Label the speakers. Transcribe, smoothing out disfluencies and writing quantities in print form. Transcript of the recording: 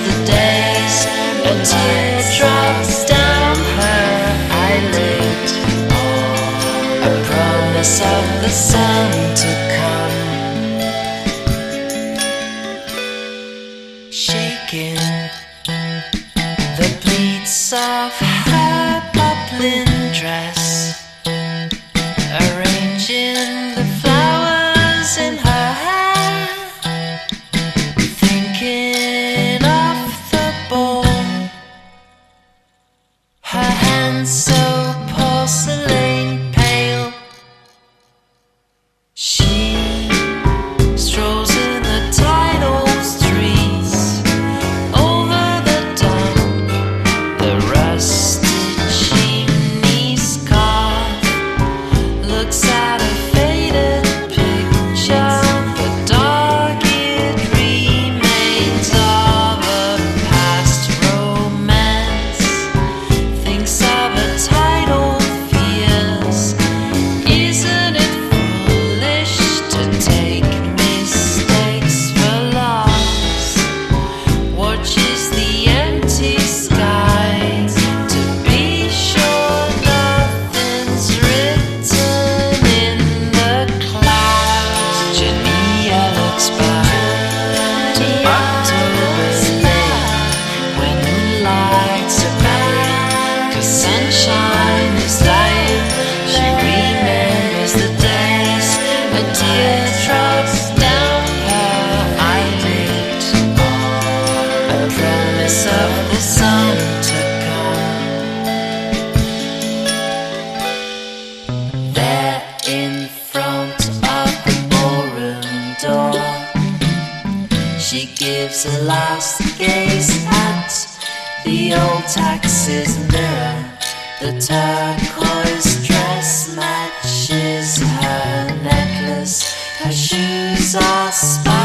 Speaker 1: the days, a tear drops down her eyelid, a promise of the sun to come. Shaking the pleats of her poplin dress, arranging the flowers in her hair, thinking of the ball, her hands so porcelain pale. She strolls in the tidal streets, over the dump, the rusted chimney scarf, looks at a faded picture, the dark-eared remains of a past romance, thinks of a tidal fears. Isn't it foolish to take mistakes for loss? Watches the empty sky to be sure nothing's written in the clouds. Jania looks back to October's lane, when moonlights are pale, 'cause sunshine is dying. She remembers the days, a tear drops down her eyelid, a promise of the sun to come. There in front of the ballroom door, she gives a last gaze at the old taxis mirror. The turquoise dress matches her necklace, her shoes are sparkling.